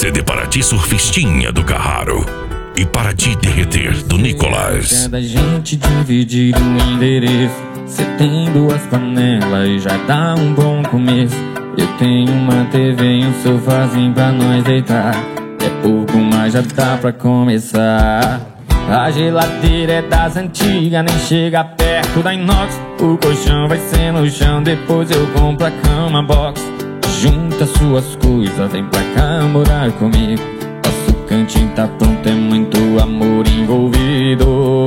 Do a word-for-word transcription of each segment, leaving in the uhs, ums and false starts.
C D para ti, surfistinha do Carraro. E para te derreter, do Nicolas. É da gente dividir um endereço. Cê tem duas panelas e já dá um bom começo. Eu tenho uma T V e um sofazinho pra nós deitar. É pouco, mas já dá pra começar. A geladeira é das antigas, nem chega perto da inox. O colchão vai ser no chão, depois eu compro a cama box. Junta suas coisas, vem pra cá morar comigo. Nosso cantinho tá pronto, é muito amor envolvido.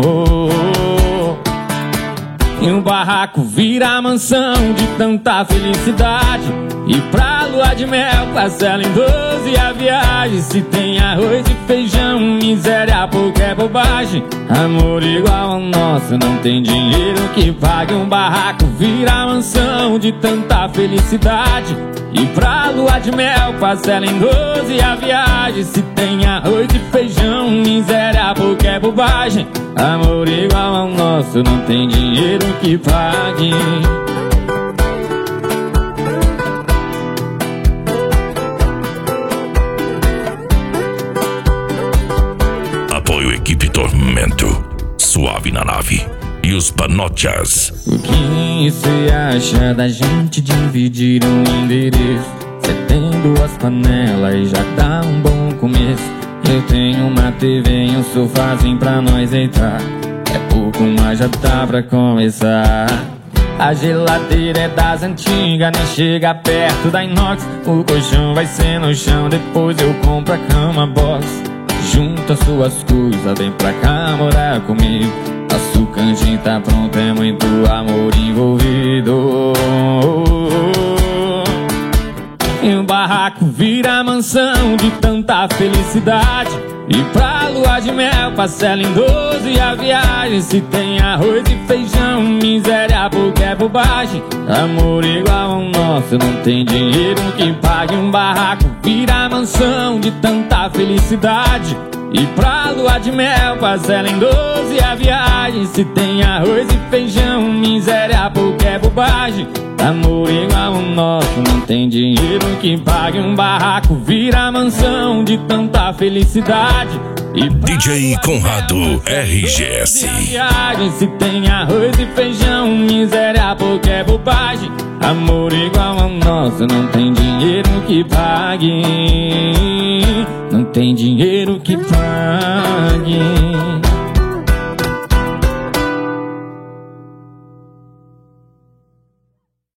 E um barraco vira mansão de tanta felicidade. E pra lua de mel, parcela em doze a viagem. Se tem arroz e feijão, miséria pouco é bobagem. Amor igual ao nosso, não tem dinheiro que pague. Um barraco vira mansão de tanta felicidade. E pra lua de mel, parcela em doze a viagem. Se tem arroz e feijão, miséria pouco é bobagem. Amor igual ao nosso, não tem dinheiro que pague. Apoio Equipe Tormento, Suave na Nave e os Panochas. O que cê acha da gente dividir um endereço? Cê tem duas panelas e já dá um bom começo. Eu tenho uma T V e um sofazinho pra nós deitar. É pouco, mas já dá pra começar. A geladeira é das antigas, nem chega perto da inox. O colchão vai ser no chão, depois eu compro a cama box. Junta suas coisas, vem pra cá morar comigo. Nosso cantinho tá pronto, é muito amor envolvido. E o barraco vira mansão de tanta felicidade. E pra lua de mel, parcela em doze a viagem. Se tem arroz e feijão, miséria pouco é bobagem. Amor igual ao nosso, não tem dinheiro que pague. Um barraco vira mansão de tanta felicidade. E pra lua de mel, parcela em doze a viagem. Se tem arroz e feijão, miséria pouco é bobagem. Amor igual ao nosso, não tem dinheiro que pague. Um barraco vira mansão de tanta felicidade. E D J Conrado R G S. Viagem, se tem arroz e feijão, miséria pouco é bobagem. Amor igual ao nosso, não tem dinheiro que pague. Não tem dinheiro que pague.